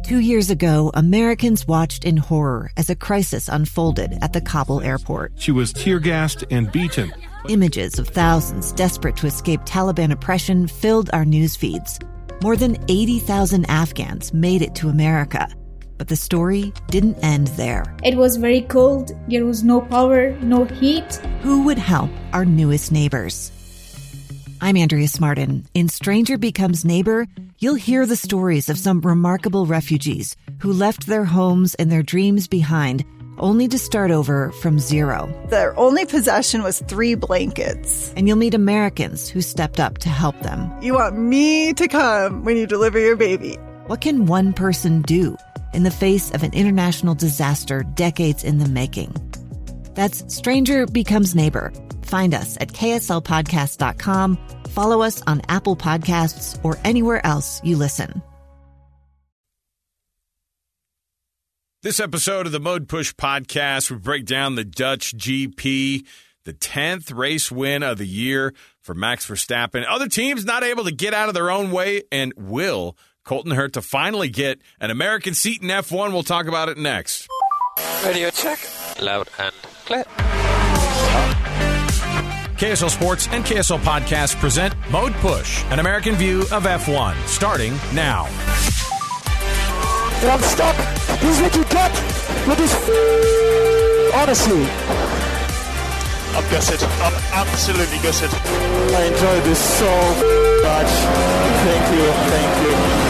2 years ago, Americans watched in horror as a crisis unfolded at the Kabul airport. She was tear-gassed and beaten. Images of thousands desperate to escape Taliban oppression filled our news feeds. More than 80,000 Afghans made it to America. But the story didn't end there. It was very cold. There was no power, no heat. Who would help our newest neighbors? I'm Andrea Smartin. In Stranger Becomes Neighbor, you'll hear the stories of some remarkable refugees who left their homes and their dreams behind, only to start over from zero. Their only possession was 3 blankets. And you'll meet Americans who stepped up to help them. You want me to come when you deliver your baby. What can one person do in the face of an international disaster decades in the making? That's Stranger Becomes Neighbor. Find us at kslpodcast.com. Follow us on Apple Podcasts or anywhere else you listen. This episode of the Mode Push podcast, we break down the Dutch GP, the 10th race win of the year for Max Verstappen. Other teams not able to get out of their own way, and will Colton Herta finally get an American seat in F1? We'll talk about it next. Radio check. Loud and clear. KSL Sports and KSL Podcast present Mode Push, an American view of F1, starting now. And I'm stuck. This is what you get with this. Honestly, I'm gutted. I'm absolutely gutted. I enjoyed this so much. Thank you. Thank you.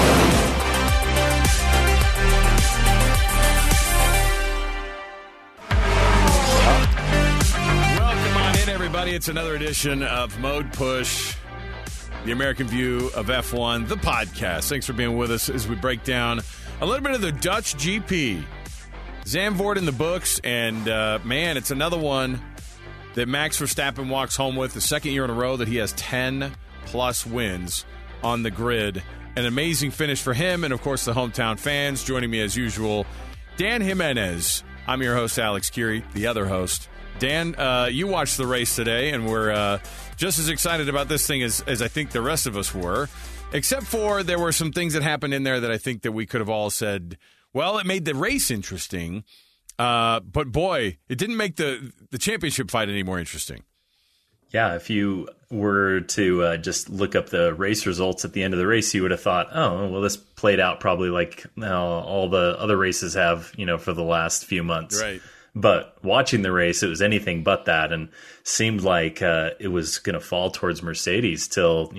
It's another edition of Mode Push, the American view of F1, the podcast. Thanks for being with us as we break down a little bit of the Dutch GP. Zandvoort in the books, and man, it's another one that Max Verstappen walks home with, the second year in a row that he has 10-plus wins on the grid. An amazing finish for him, and of course the hometown fans. Joining me as usual, Dan Jimenez. I'm your host, Alex Curie, the other host. Dan, you watched the race today, and we're just as excited about this thing as I think the rest of us were, except for there were some things that happened in there that I think that we could have all said, well, it made the race interesting, but boy, it didn't make the championship fight any more interesting. Yeah, if you were to just look up the race results at the end of the race, you would have thought, oh, well, this played out probably like all the other races have, for the last few months. Right. But watching the race, it was anything but that, and seemed like it was going to fall towards Mercedes till,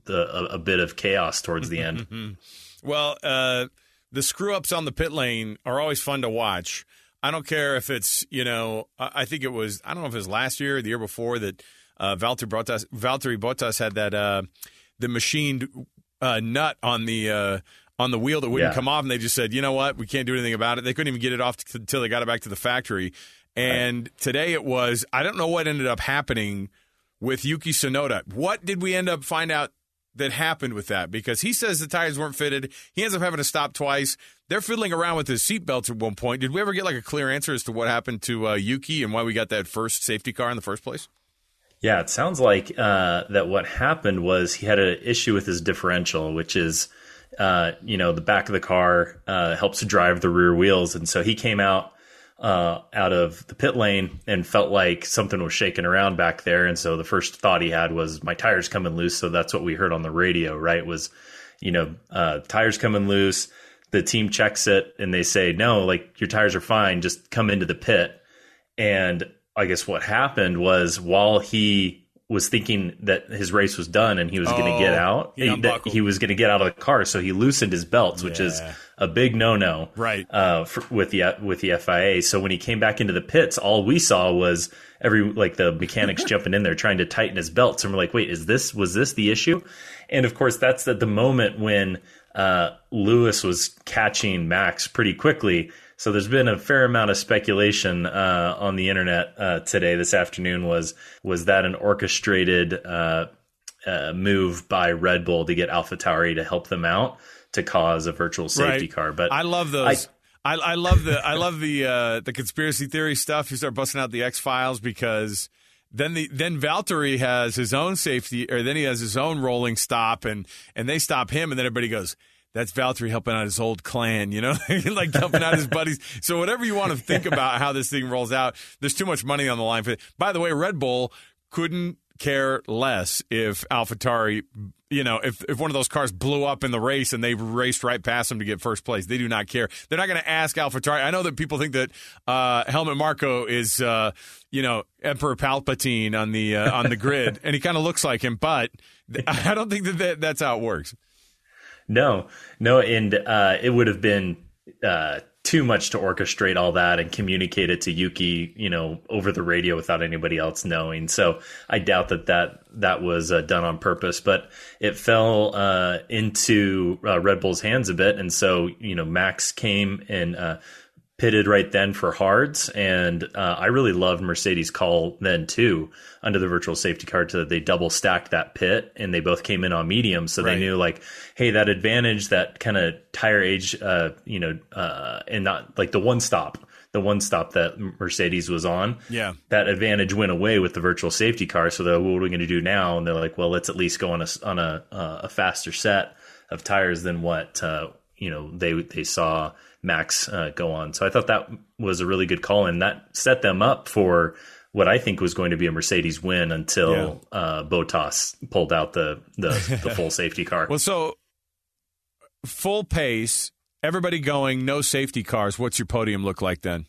a bit of chaos towards the end. Well, the screw-ups on the pit lane are always fun to watch. I don't care if it's, I think it was, I don't know if it was last year or the year before that Valtteri Bottas had that the machined nut on the wheel that wouldn't come off, and they just said, you know what, we can't do anything about it. They couldn't even get it off until they got it back to the factory. And Today it was, I don't know what ended up happening with Yuki Tsunoda. What did we end up find out that happened with that? Because he says the tires weren't fitted. He ends up having to stop twice. They're fiddling around with his seatbelts at one point. Did we ever get like a clear answer as to what happened to Yuki and why we got that first safety car in the first place? Yeah, it sounds like that what happened was he had an issue with his differential, which is the back of the car helps to drive the rear wheels. And so he came out of the pit lane and felt like something was shaking around back there. And so the first thought he had was, my tire's coming loose. So that's what we heard on the radio, right? Was, tires coming loose. The team checks it and they say, no, like your tires are fine. Just come into the pit. And I guess what happened was while he was thinking that his race was done and he was going to get out, he was going to get out of the car. So he loosened his belts, which is a big no-no, right? With the FIA. So when he came back into the pits, all we saw was the mechanics jumping in there trying to tighten his belts. And we're like, wait, was this the issue? And of course, that's the moment when Lewis was catching Max pretty quickly. So there's been a fair amount of speculation on the internet today, this afternoon. Was that an orchestrated move by Red Bull to get AlphaTauri to help them out to cause a virtual safety car? But I love those. I love the conspiracy theory stuff. You start busting out the X-Files because then Valtteri has his own safety, or then he has his own rolling stop, and they stop him, and then everybody goes, that's Valtteri helping out his old clan, like helping out his buddies. So whatever you want to think about how this thing rolls out, there's too much money on the line for it. By the way, Red Bull couldn't care less if AlphaTauri, if one of those cars blew up in the race and they raced right past them to get first place. They do not care. They're not going to ask AlphaTauri. I know that people think that Helmut Marko is, Emperor Palpatine on the grid, and he kind of looks like him, but I don't think that's how it works. No, and it would have been too much to orchestrate all that and communicate it to Yuki, over the radio without anybody else knowing. So I doubt that was done on purpose, but it fell into Red Bull's hands a bit. And so, Max came and pitted right then for hards. And I really loved Mercedes' call then too, under the virtual safety car, to they double stacked that pit and they both came in on medium. So they knew like, hey, that advantage, that kind of tire age, and not like the one stop that Mercedes was on. Yeah. That advantage went away with the virtual safety car. So what are we going to do now? And they're like, well, let's at least go on a faster set of tires than what, they saw Max go on. So I thought that was a really good call, and that set them up for what I think was going to be a Mercedes win until Bottas pulled out the full safety car. Well, so full pace, everybody going, no safety cars. What's your podium look like then?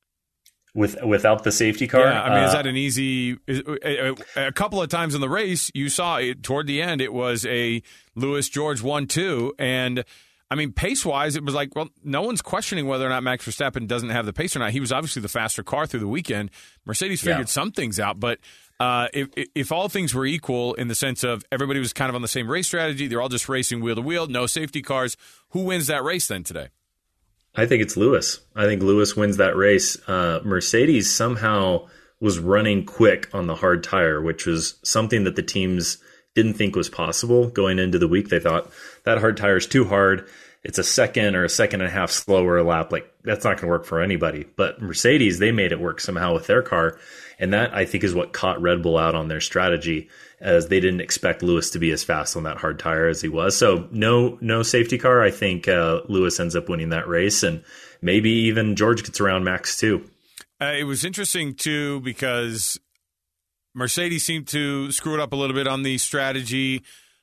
Without the safety car? Yeah, I mean, is that an easy... A couple of times in the race, you saw it toward the end, it was a Lewis George 1-2, and I mean, pace-wise, it was like, well, no one's questioning whether or not Max Verstappen doesn't have the pace or not. He was obviously the faster car through the weekend. Mercedes figured some things out, but if all things were equal in the sense of everybody was kind of on the same race strategy, they're all just racing wheel to wheel, no safety cars, who wins that race then today? I think it's Lewis. I think Lewis wins that race. Mercedes somehow was running quick on the hard tire, which was something that the teams didn't think was possible going into the week. They thought that hard tire is too hard. It's a second or a second and a half slower lap. Like, that's not going to work for anybody. But Mercedes, they made it work somehow with their car. And that, I think, is what caught Red Bull out on their strategy, as they didn't expect Lewis to be as fast on that hard tire as he was. So no safety car. I think Lewis ends up winning that race, and maybe even George gets around Max too. It was interesting too, because Mercedes seemed to screw it up a little bit on the strategy.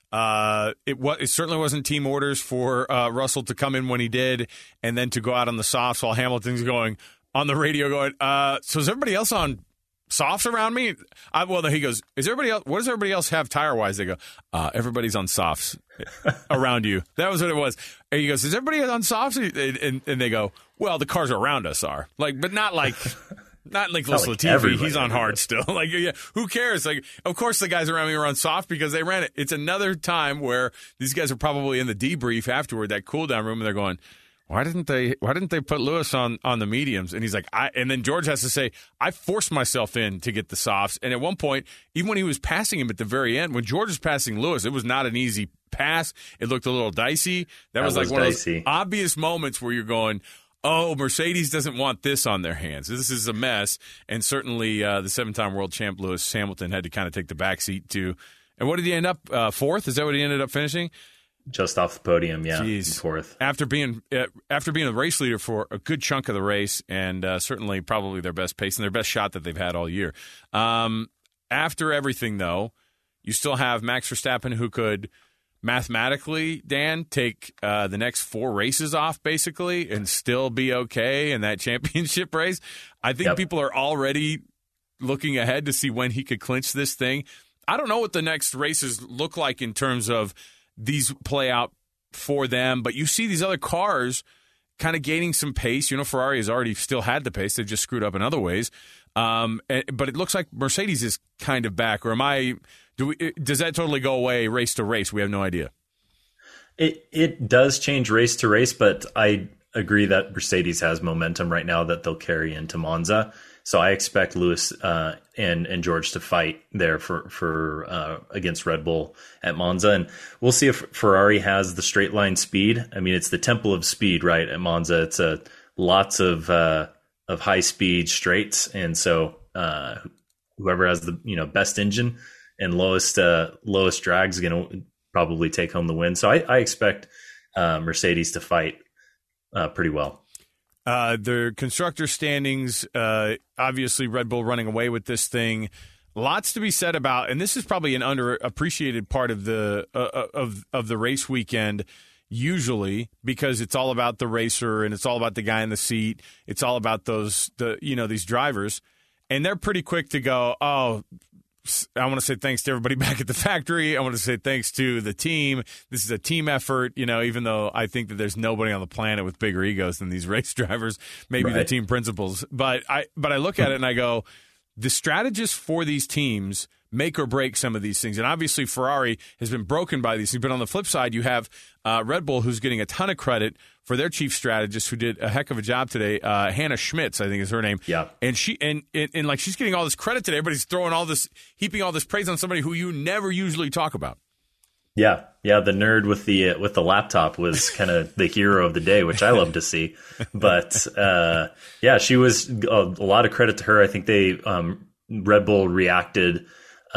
It certainly wasn't team orders for Russell to come in when he did, and then to go out on the softs while Hamilton's going on the radio going, so is everybody else on softs around me? He goes, is everybody else? What does everybody else have tire-wise? They go, everybody's on softs around you. That was what it was. And he goes, is everybody on softs? And they go, well, the cars around us are. Like, but not like... Not Nicholas Latifi. He's on hard still. Like, yeah, who cares? Like, of course the guys around me were on soft because they ran it. It's another time where these guys are probably in the debrief afterward, that cool down room, and they're going, why didn't they put Lewis on the mediums? And he's like, and then George has to say, I forced myself in to get the softs. And at one point, even when he was passing him at the very end, when George was passing Lewis, it was not an easy pass. It looked a little dicey. That was like one dicey. Of those obvious moments where you're going, oh, Mercedes doesn't want this on their hands. This is a mess. And certainly the seven-time world champ Lewis Hamilton had to kind of take the backseat to. And what did he end up? Fourth? Is that what he ended up finishing? Just off the podium, yeah. Jeez. Fourth. After being a race leader for a good chunk of the race, and certainly probably their best pace and their best shot that they've had all year. After everything, though, you still have Max Verstappen, who could mathematically, Dan, take the next 4 races off, basically, and still be okay in that championship race. I think people are already looking ahead to see when he could clinch this thing. I don't know what the next races look like in terms of these play out for them, but you see these other cars kind of gaining some pace. Ferrari has already still had the pace. They've just screwed up in other ways. But it looks like Mercedes is kind of back. Or does that totally go away race to race? We have no idea. It does change race to race, but I agree that Mercedes has momentum right now that they'll carry into Monza. So I expect Lewis and George to fight there for against Red Bull at Monza, and we'll see if Ferrari has the straight line speed. I mean, it's the temple of speed, right? At Monza, it's lots of high speed straights, and so whoever has the best engine and lowest drag is going to probably take home the win. So I expect Mercedes to fight pretty well. The constructor standings, obviously Red Bull running away with this thing. Lots to be said about, and this is probably an underappreciated part of the of the race weekend, usually, because it's all about the racer and it's all about the guy in the seat. It's all about these drivers, and they're pretty quick to go, oh, I want to say thanks to everybody back at the factory. I want to say thanks to the team. This is a team effort, even though I think that there's nobody on the planet with bigger egos than these race drivers, maybe the team principals. But I look at it and I go, the strategists for these teams make or break some of these things. And obviously Ferrari has been broken by these things. But on the flip side, you have Red Bull, who's getting a ton of credit for their chief strategist, who did a heck of a job today. Hannah Schmitz, I think is her name. Yeah. And she and like she's getting all this credit today. Everybody's heaping all this praise on somebody who you never usually talk about. Yeah. The nerd with the laptop was kind of the hero of the day, which I love to see. But she was a lot of credit to her. I think Red Bull reacted.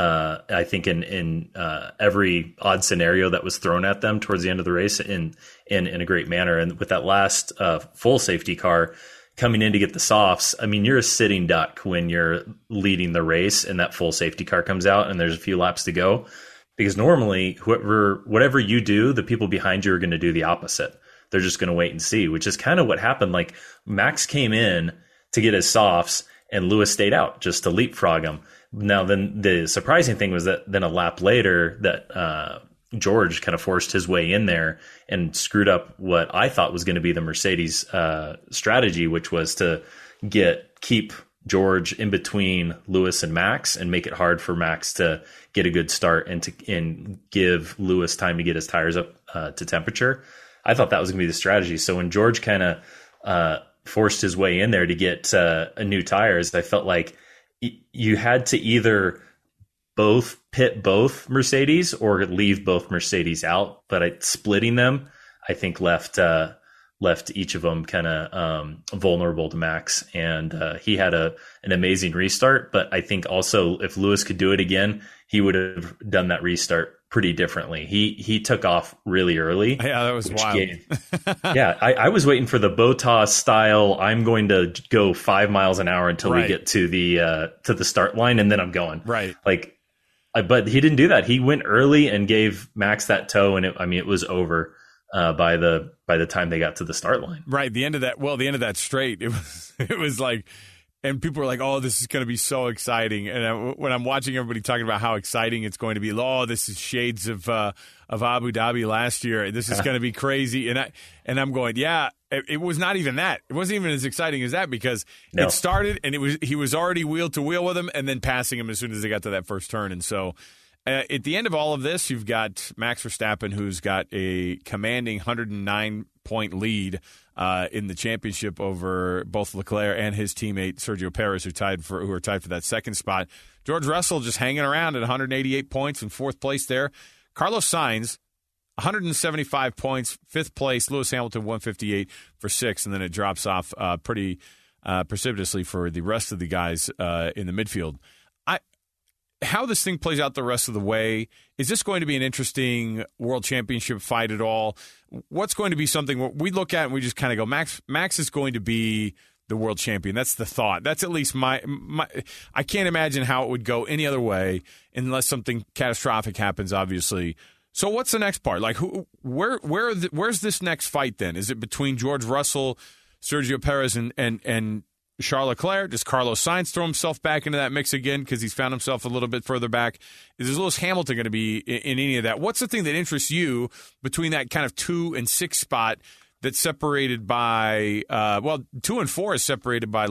I think in every odd scenario that was thrown at them towards the end of the race in a great manner. And with that last full safety car coming in to get the softs, I mean, you're a sitting duck when you're leading the race and that full safety car comes out and there's a few laps to go. Because normally, whatever you do, the people behind you are going to do the opposite. They're just going to wait and see, which is kind of what happened. Like Max came in to get his softs and Lewis stayed out just to leapfrog him. Now, then the surprising thing was that then a lap later that George kind of forced his way in there and screwed up what I thought was going to be the Mercedes strategy, which was to keep George in between Lewis and Max and make it hard for Max to get a good start and give Lewis time to get his tires up to temperature. I thought that was going to be the strategy. So when George kind of forced his way in there to get new tires, I felt like you had to either both pit both Mercedes or leave both Mercedes out. But splitting them, I think left each of them kind of vulnerable to Max. And he had an amazing restart. But I think also if Lewis could do it again, he would have done that restart pretty differently. He took off really early. Yeah, that was wild. I was waiting for the Bottas style. I'm going to go 5 miles an hour until we get to the start line, and then I'm going. Right. But he didn't do that. He went early and gave Max that toe, and it was over by the time they got to the start line. Right. The end of that straight, it was like. And people were like, oh, this is going to be so exciting. And when I'm watching everybody talking about how exciting it's going to be, this is shades of Abu Dhabi last year. This is going to be crazy. And I'm going, yeah, it was not even that. It wasn't even as exciting as that because it started and he was already wheel to wheel with him and then passing him as soon as they got to that first turn. And so at the end of all of this, you've got Max Verstappen, who's got a commanding 109-point lead in the championship over both Leclerc and his teammate Sergio Perez, who are tied for that second spot. George Russell just hanging around at 188 points in fourth place there. Carlos Sainz, 175 points, fifth place. Lewis Hamilton, 158 for sixth, and then it drops off pretty precipitously for the rest of the guys in the midfield. How this thing plays out the rest of the way, is this going to be an interesting world championship fight at all? What's going to be something we look at and we just kind of go, Max is going to be the world champion. That's the thought. That's at least my I can't imagine how it would go any other way unless something catastrophic happens, obviously. So what's the next part? Like where's this next fight then? Is it between George Russell, Sergio Perez, and Charles Leclerc? Does Carlos Sainz throw himself back into that mix again because he's found himself a little bit further back? Is Lewis Hamilton going to be in any of that? What's the thing that interests you between that kind of 2 and 6 spot that's separated by 2 and 4 is separated by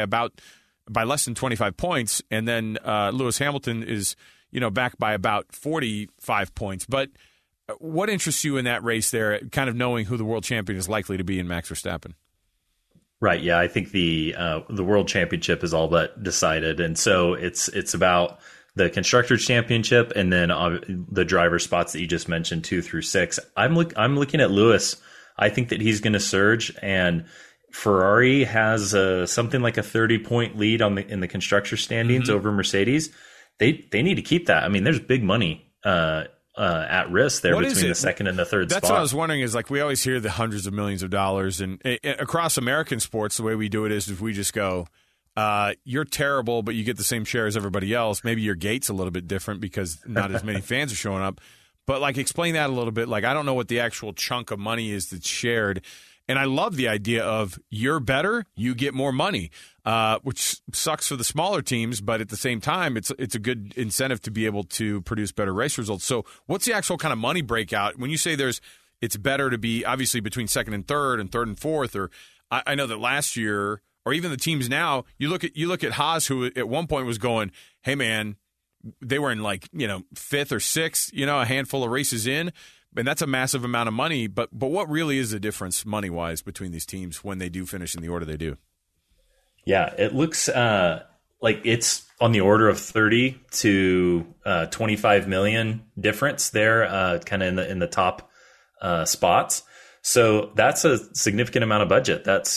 less than 25 points, and then Lewis Hamilton is back by about 45 points. But what interests you in that race there, kind of knowing who the world champion is likely to be in Max Verstappen? Right. Yeah, I think the World Championship is all but decided, and so it's about the Constructors Championship and then the driver spots that you just mentioned, 2 through 6. I'm looking at Lewis. I think that he's going to surge, and Ferrari has something like a 30-point lead in the Constructors standings over Mercedes. They need to keep that. I mean, there's big money at risk there between the second and the third spot. That's what I was wondering is, like, we always hear the hundreds of millions of dollars, and across American sports, the way we do it is if we just go, you're terrible, but you get the same share as everybody else. Maybe your gate's a little bit different because not as many fans are showing up. But, like, explain that a little bit. Like, I don't know what the actual chunk of money is that's shared. And I love the idea of you're better, you get more money, which sucks for the smaller teams. But at the same time, it's a good incentive to be able to produce better race results. So what's the actual kind of money breakout? When you say it's better to be obviously between second and third and fourth, or I know that last year, or even the teams now, you look at Haas, who at one point was going, hey, man, they were in fifth or sixth, a handful of races in, and that's a massive amount of money. But what really is the difference money-wise between these teams when they do finish in the order they do? Yeah, it looks like it's on the order of 30 to 25 million difference there, kind of in the top spots. So that's a significant amount of budget. That's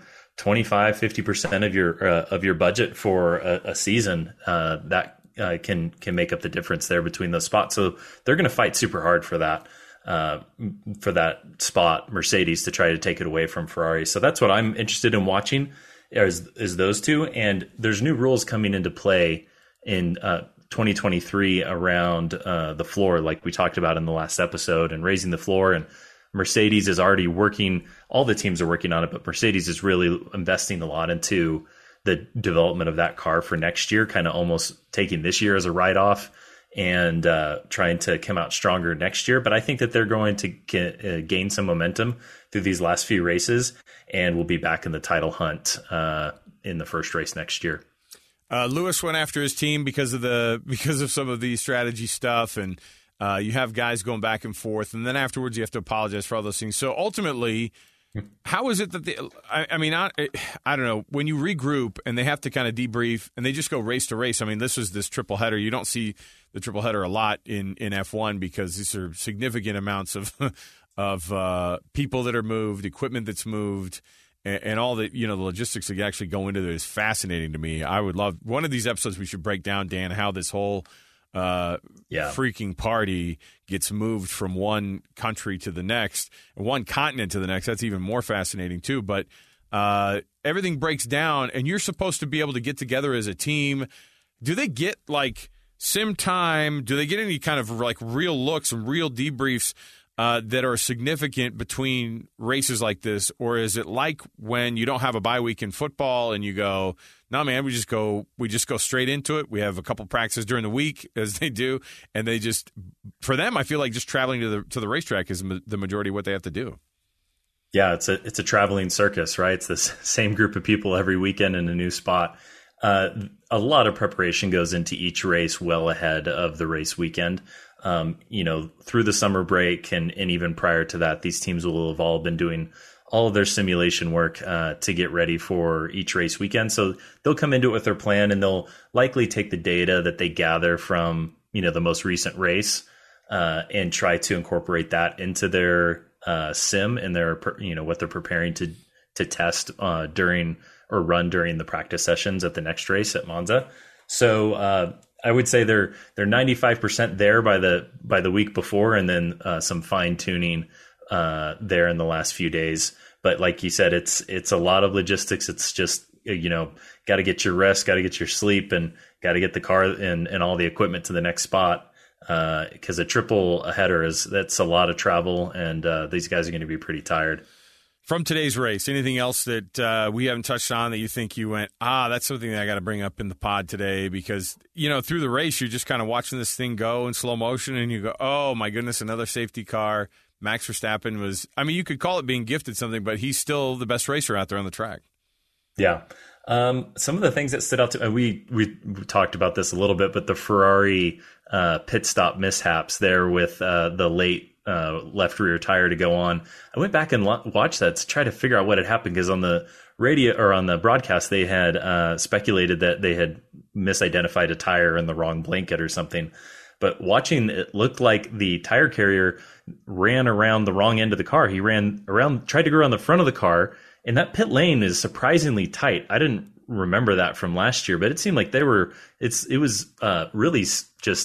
25-50% of your budget for a season that can make up the difference there between those spots. So they're going to fight super hard for that spot, Mercedes, to try to take it away from Ferrari. So that's what I'm interested in watching is those two. And there's new rules coming into play in 2023 around the floor, like we talked about in the last episode, and raising the floor. And Mercedes is already working. All the teams are working on it, but Mercedes is really investing a lot into the development of that car for next year, kind of almost taking this year as a write-off and trying to come out stronger next year. But I think that they're going to gain some momentum through these last few races, and we'll be back in the title hunt in the first race next year. Lewis went after his team because of some of the strategy stuff, and you have guys going back and forth, and then afterwards you have to apologize for all those things. So ultimately, how is it that I don't know, when you regroup and they have to kind of debrief and they just go race to race? I mean, this is this triple header. You don't see the triple header a lot in F1 because these are significant amounts of people that are moved, equipment that's moved, and all the the logistics that actually go into it is fascinating to me. I would love one of these episodes. We should break down, Dan, how this whole freaking party gets moved from one country to the next, one continent to the next. That's even more fascinating too. But everything breaks down, and you're supposed to be able to get together as a team. Do they get like sim time? Do they get any kind of like real looks and real debriefs that are significant between races like this? Or is it like when you don't have a bye week in football and you go, no, man, we just go straight into it. We have a couple practices during the week, as they do, and they just, for them, I feel like just traveling to the racetrack is the majority of what they have to do. Yeah, it's a traveling circus, right? It's the same group of people every weekend in a new spot. A lot of preparation goes into each race well ahead of the race weekend. Through the summer break and even prior to that, these teams will have all been doing all of their simulation work to get ready for each race weekend. So they'll come into it with their plan, and they'll likely take the data that they gather from the most recent race and try to incorporate that into their sim and their what they're preparing to test during or run during the practice sessions at the next race at Monza. So I would say they're 95% there by the week before, and then some fine tuning there in the last few days. But like you said, it's a lot of logistics. It's just got to get your rest, got to get your sleep, and got to get the car and all the equipment to the next spot. Because a triple header that's a lot of travel, and these guys are going to be pretty tired. From today's race, anything else that we haven't touched on that you think you went, that's something that I got to bring up in the pod today? Because, through the race, you're just kind of watching this thing go in slow motion, and you go, oh, my goodness, another safety car. Max Verstappen was, you could call it being gifted something, but he's still the best racer out there on the track. Yeah. Some of the things that stood out to me, we talked about this a little bit, but the Ferrari pit stop mishaps there with the late left rear tire to go on. I went back and watched that to try to figure out what had happened, because on the radio or on the broadcast they had speculated that they had misidentified a tire in the wrong blanket or something. But watching, it looked like the tire carrier ran around the wrong end of the car. He tried to go around the front of the car, and that pit lane is surprisingly tight. I didn't remember that from last year, but it seemed like it was really just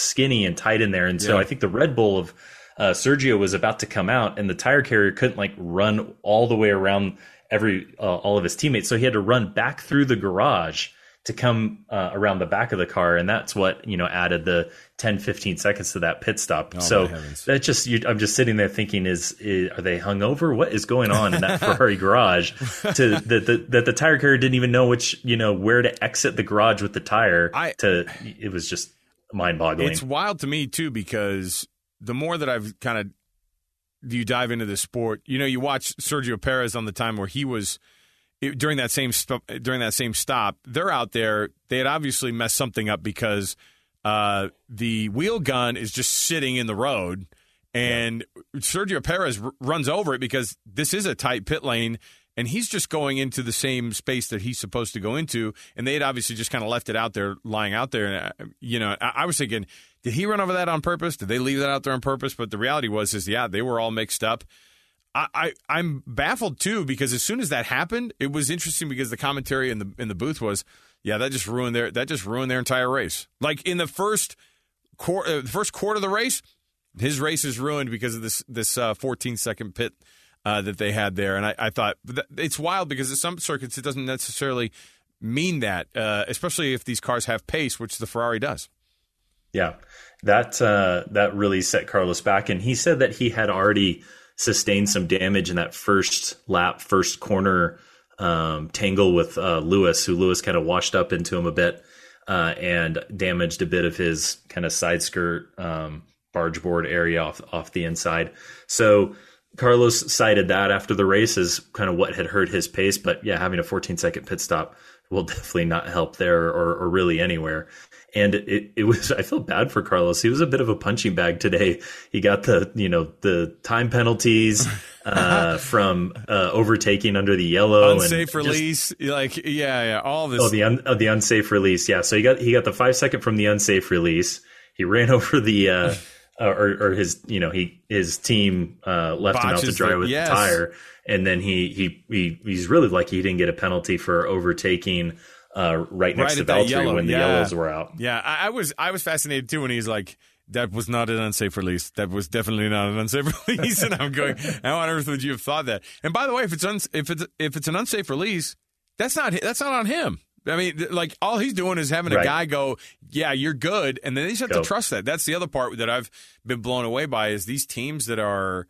skinny and tight in there. And so I think the Red Bull of Sergio was about to come out, and the tire carrier couldn't like run all the way around all of his teammates. So he had to run back through the garage to come around the back of the car. And that's what, added the 10, 15 seconds to that pit stop. So that I'm just sitting there thinking, are they hungover? What is going on in that Ferrari garage that the tire carrier didn't even know where to exit the garage with the tire it was just mind boggling. It's wild to me too, because the more that I've you dive into this sport, you watch Sergio Perez on the time where he was during that same stop. They're out there. They had obviously messed something up because the wheel gun is just sitting in the road, and Sergio Perez runs over it because this is a tight pit lane, and he's just going into the same space that he's supposed to go into, and they had obviously just kind of left it out there, lying out there. And I was thinking, did he run over that on purpose? Did they leave that out there on purpose? But the reality was they were all mixed up. I'm baffled too, because as soon as that happened, it was interesting because the commentary in the booth was, that just ruined their entire race. Like in the first quarter of the race, his race is ruined because of this 14-second pit that they had there. And I thought it's wild because at some circuits it doesn't necessarily mean that, especially if these cars have pace, which the Ferrari does. Yeah, that really set Carlos back, and he said that he had already sustained some damage in that first corner tangle with Lewis, who Lewis kind of washed up into him a bit and damaged a bit of his kind of side skirt barge board area off the inside. So Carlos cited that after the race as kind of what had hurt his pace. But yeah, having a 14-second pit stop will definitely not help there or really anywhere. And it was, I feel bad for Carlos. He was a bit of a punching bag today. He got the time penalties from overtaking under the yellow, unsafe release, all this. The unsafe release, yeah. So he got the 5 second from the unsafe release. He ran over the or his team left him out to dry with the tire, and then he's really lucky he didn't get a penalty for overtaking. Right next to Valtteri when the yellows were out. Yeah, I was fascinated too when he's like, that was not an unsafe release. That was definitely not an unsafe release. And I'm going, how on earth would you have thought that? And by the way, if it's an unsafe release, that's not on him. I mean, like, all he's doing is having a guy go, yeah, you're good, and then they just have to trust that. That's the other part that I've been blown away by, is these teams that are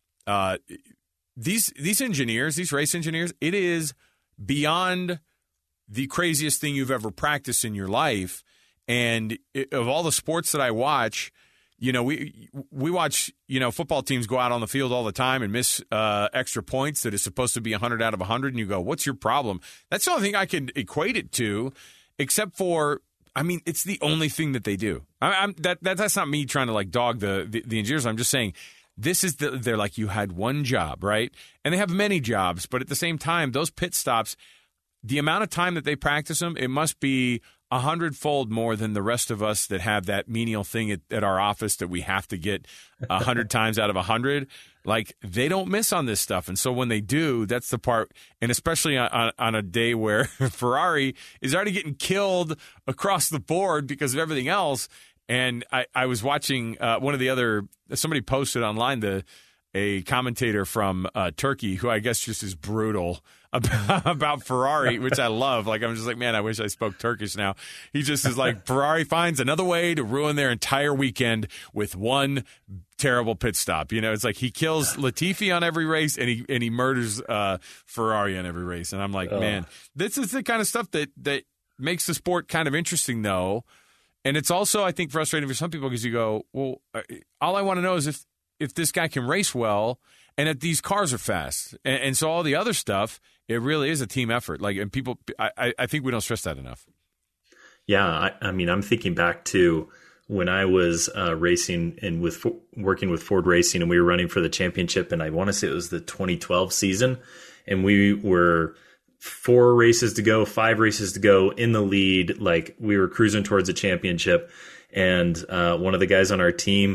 these engineers, these race engineers. It is beyond the craziest thing you've ever practiced in your life. And of all the sports that I watch, we watch, football teams go out on the field all the time and miss extra points that is supposed to be 100 out of 100. And you go, what's your problem? That's the only thing I can equate it to, except for, it's the only thing that they do. That's not me trying to like dog the engineers. I'm just saying this is they're like, you had one job, right? And they have many jobs, but at the same time, those pit stops, the amount of time that they practice them, it must be 100-fold more than the rest of us that have that menial thing at our office that we have to get 100 times out of 100. Like, they don't miss on this stuff. And so when they do, that's the part, and especially on a day where Ferrari is already getting killed across the board because of everything else. And I was watching one of the other, somebody posted online a commentator from Turkey who I guess just is brutal about Ferrari, which I love. Like, I'm just like, man, I wish I spoke Turkish now. He just is like, Ferrari finds another way to ruin their entire weekend with one terrible pit stop. It's like he kills Latifi on every race and he murders Ferrari on every race. And I'm like, man, this is the kind of stuff that makes the sport kind of interesting, though. And it's also, I think, frustrating for some people because you go, well, all I want to know is if this guy can race well and that these cars are fast. And so all the other stuff, it really is a team effort. Like, and people, I think we don't stress that enough. Yeah. I'm thinking back to when I was racing and working with Ford Racing, and we were running for the championship. And I want to say it was the 2012 season. And we were 4 races to go, 5 races to go in the lead. Like, we were cruising towards a championship. And one of the guys on our team,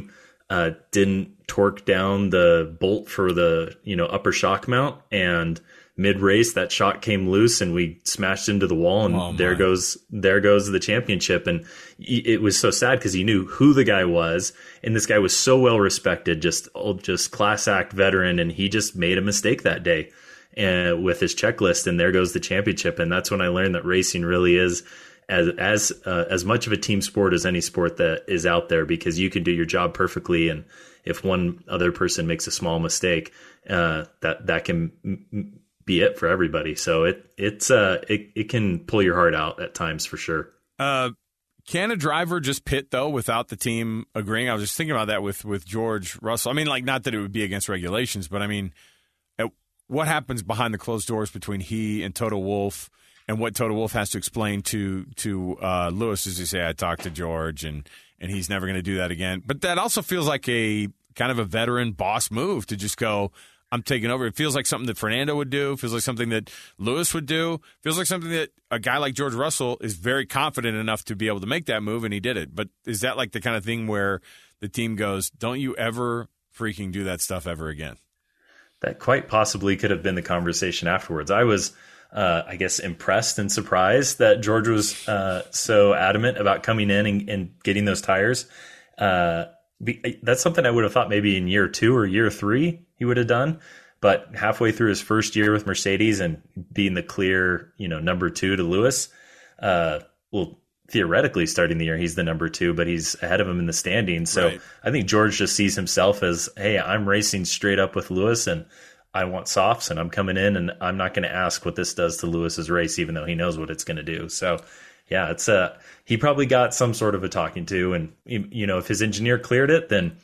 didn't torque down the bolt for the, upper shock mount, and mid-race that shock came loose and we smashed into the wall, and there goes the championship. And it was so sad because he knew who the guy was, and this guy was so well respected, just class act veteran, and he just made a mistake that day with his checklist, and there goes the championship. And that's when I learned that racing really is as much of a team sport as any sport that is out there, because you can do your job perfectly, and if one other person makes a small mistake, that can be it for everybody. So it can pull your heart out at times, for sure. Can a driver just pit though without the team agreeing? I was just thinking about that with George Russell. I mean, like, not that it would be against regulations, but I mean, what happens behind the closed doors between he and Toto Wolff, and what Toto Wolff has to explain to Lewis as you say, I talked to George, and he's never going to do that again. But that also feels like a kind of a veteran boss move to just go, I'm taking over. It feels like something that Fernando would do. It feels like something that Lewis would do. It feels like something that a guy like George Russell is very confident enough to be able to make that move, and he did it. But is that like the kind of thing where the team goes, don't you ever freaking do that stuff ever again? That quite possibly could have been the conversation afterwards. I was, I guess, impressed and surprised that George was so adamant about coming in and getting those tires. That's something I would have thought maybe in year 2 or year 3 he would have done. But halfway through his first year with Mercedes and being the clear, number 2 to Lewis, theoretically starting the year, he's the number 2, but he's ahead of him in the standings. So right. I think George just sees himself as, hey, I'm racing straight up with Lewis, and I want softs, and I'm coming in, and I'm not going to ask what this does to Lewis's race, even though he knows what it's going to do. So yeah, it's he probably got some sort of a talking to, and if his engineer cleared it, then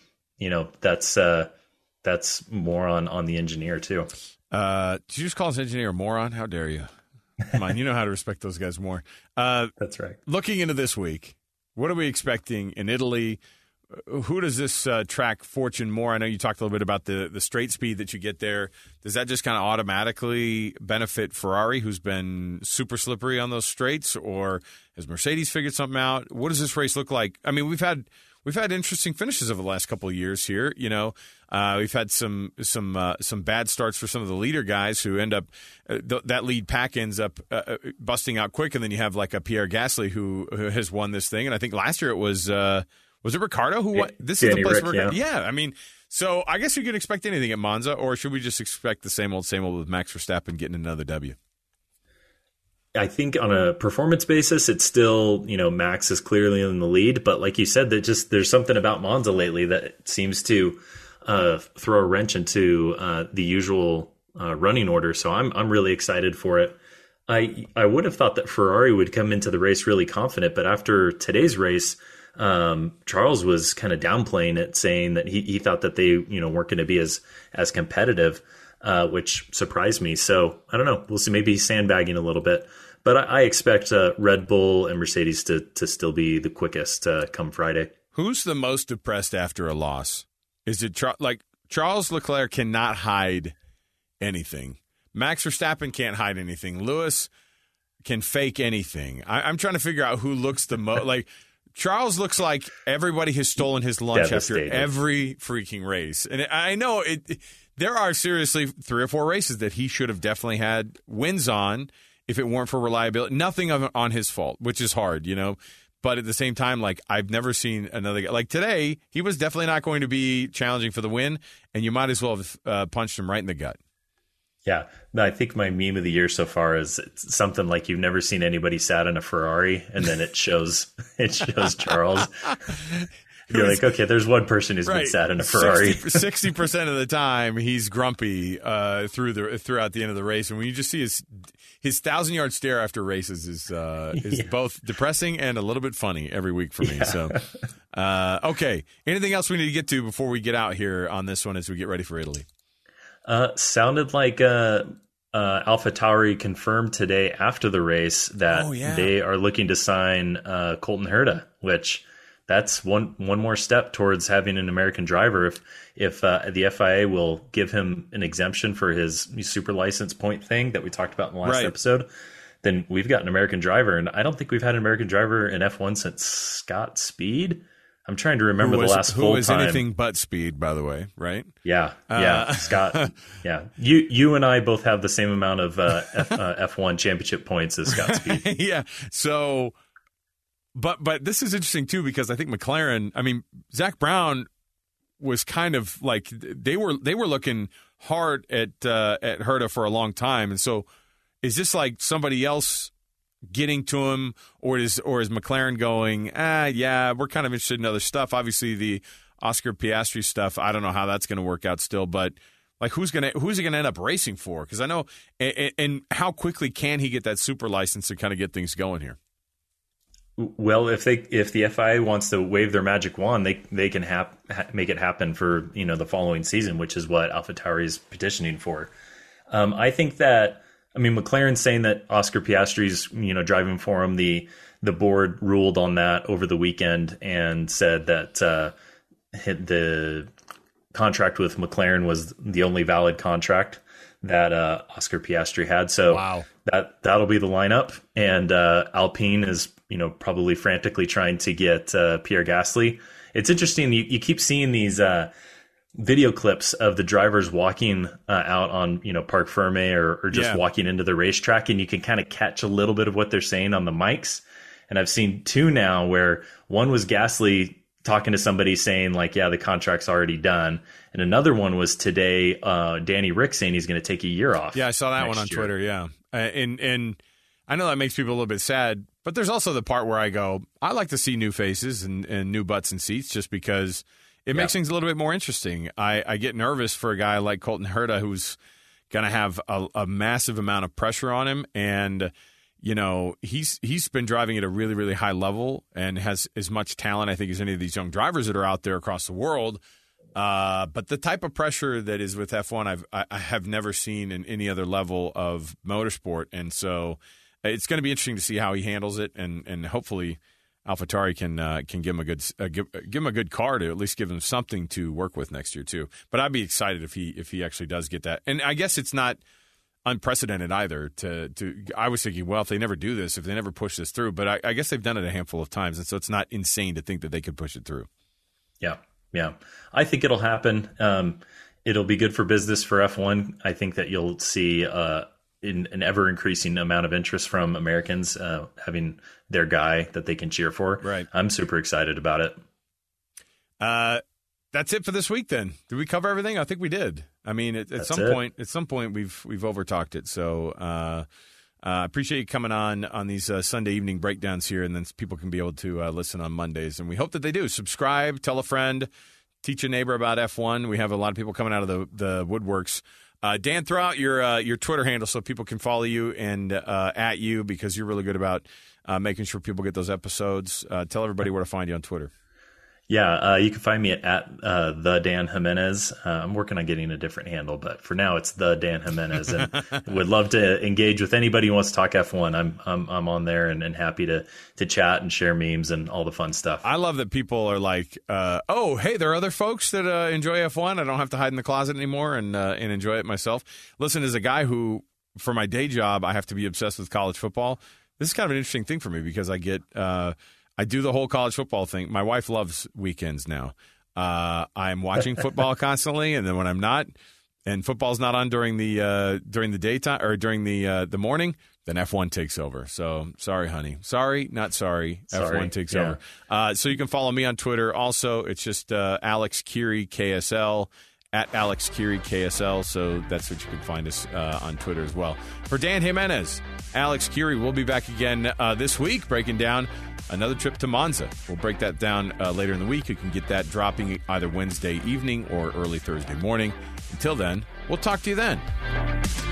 that's more on the engineer too. Did you just call his engineer a moron? How dare you? Come on, you know how to respect those guys more. That's right. Looking into this week, what are we expecting in Italy? Who does this track fortune more? I know you talked a little bit about the straight speed that you get there. Does that just kind of automatically benefit Ferrari, who's been super slippery on those straights, or has Mercedes figured something out? What does this race look like? I mean, we've had interesting finishes over the last couple of years here. We've had some bad starts for some of the leader guys who end up that lead pack ends up busting out quick, and then you have like a Pierre Gasly who has won this thing. And I think last year it was it Ricciardo who won? This is the place where yeah. I mean, so I guess we could expect anything at Monza, or should we just expect the same old with Max Verstappen getting another W? I think on a performance basis, it's still, Max is clearly in the lead. But like you said, there's something about Monza lately that seems to throw a wrench into the usual running order. So I'm really excited for it. I would have thought that Ferrari would come into the race really confident, but after today's race, Charles was kind of downplaying it, saying that he thought that they weren't going to be as competitive, which surprised me. So I don't know. We'll see. Maybe he's sandbagging a little bit. But I expect Red Bull and Mercedes to still be the quickest come Friday. Who's the most depressed after a loss? Is it Charles Leclerc cannot hide anything. Max Verstappen can't hide anything. Lewis can fake anything. I'm trying to figure out who looks the most like. Charles looks like everybody has stolen his lunch after every freaking race. And I know there are seriously 3 or 4 races that he should have definitely had wins on if it weren't for reliability. Nothing on his fault, which is hard, But at the same time, like, I've never seen another guy. Like today, he was definitely not going to be challenging for the win, and you might as well have punched him right in the gut. Yeah, no, I think my meme of the year so far is something like you've never seen anybody sat in a Ferrari, and then it shows Charles. You're like, okay, there's one person who's been sat in a Ferrari. 60% of the time, he's grumpy throughout the end of the race, and when you just see his 1,000-yard stare after races is both depressing and a little bit funny every week for me. Yeah. So, okay, anything else we need to get to before we get out here on this one as we get ready for Italy? Sounded like AlphaTauri confirmed today after the race that they are looking to sign Colton Herta, which that's one more step towards having an American driver. If the FIA will give him an exemption for his super license point thing that we talked about in the last episode, then we've got an American driver. And I don't think we've had an American driver in F1 since Scott Speed. I'm trying to remember the last full time. Who is anything but speed, by the way, right? Yeah, Scott. Yeah, you and I both have the same amount of F1 championship points as Scott Speed. Yeah. So, but this is interesting too, because I think McLaren. I mean, Zach Brown was kind of like they were looking hard at Herta for a long time, and so is this like somebody else getting to him, or is McLaren going, yeah, we're kind of interested in other stuff? Obviously, the Oscar Piastri stuff, I don't know how that's going to work out still, but like who's he going to end up racing for? Because I know, and how quickly can he get that super license to kind of get things going here? Well, if the FIA wants to wave their magic wand, they can make it happen for the following season, which is what AlphaTauri is petitioning for. I think that. I mean, McLaren's saying that Oscar Piastri's, driving for him. The board ruled on that over the weekend and said that the contract with McLaren was the only valid contract that Oscar Piastri had. So wow. that'll be the lineup. And Alpine is, probably frantically trying to get Pierre Gasly. It's interesting. You keep seeing these video clips of the drivers walking out on Parc Fermé or just walking into the racetrack, and you can kind of catch a little bit of what they're saying on the mics. And I've seen two now where one was Gasly talking to somebody saying like, yeah, the contract's already done, and another one was today Danny Rick saying he's going to take a year off. Yeah, I saw that one on Twitter. Yeah, and I know that makes people a little bit sad, but there's also the part where I go, I like to see new faces and new butts and seats, just because it makes things a little bit more interesting. I get nervous for a guy like Colton Herta, who's going to have a massive amount of pressure on him. And, he's been driving at a really, really high level and has as much talent, I think, as any of these young drivers that are out there across the world. But the type of pressure that is with F1, I have never seen in any other level of motorsport. And so it's going to be interesting to see how he handles it. And hopefully AlphaTauri can give him a good car to at least give him something to work with next year too. But I'd be excited if he actually does get that. And I guess it's not unprecedented either. I was thinking, well, if they never do this, if they never push this through, but I guess they've done it a handful of times, and so it's not insane to think that they could push it through. Yeah. I think it'll happen. It'll be good for business for F1. I think that you'll see an ever-increasing amount of interest from Americans having their guy that they can cheer for. Right. I'm super excited about it. That's it for this week then. Did we cover everything? I think we did. I mean, at some point we've overtalked it. So I appreciate you coming on these Sunday evening breakdowns here, and then people can be able to listen on Mondays. And we hope that they do. Subscribe, tell a friend, teach a neighbor about F1. We have a lot of people coming out of the woodworks. Dan, throw out your Twitter handle so people can follow you and at you, because you're really good about making sure people get those episodes. Tell everybody where to find you on Twitter. Yeah, you can find me at the Dan Jimenez. I'm working on getting a different handle, but for now it's the Dan Jimenez, and would love to engage with anybody who wants to talk F1. I'm on there and happy to chat and share memes and all the fun stuff. I love that people are like, oh, hey, there are other folks that enjoy F1. I don't have to hide in the closet anymore and enjoy it myself. Listen, as a guy who, for my day job, I have to be obsessed with college football, this is kind of an interesting thing for me, because I get I do the whole college football thing. My wife loves weekends now. I'm watching football constantly, and then when I'm not, and football's not on during the daytime or during the morning, then F1 takes over. So sorry, honey. Sorry, not sorry. F1 takes over. So you can follow me on Twitter. Also, it's just Alex Kirry KSL. At Alex Kirry KSL, so that's what you can find us on Twitter as well. For Dan Jimenez, Alex Kirry, we'll be back again this week breaking down another trip to Monza. We'll break that down later in the week. You can get that dropping either Wednesday evening or early Thursday morning. Until then, we'll talk to you then.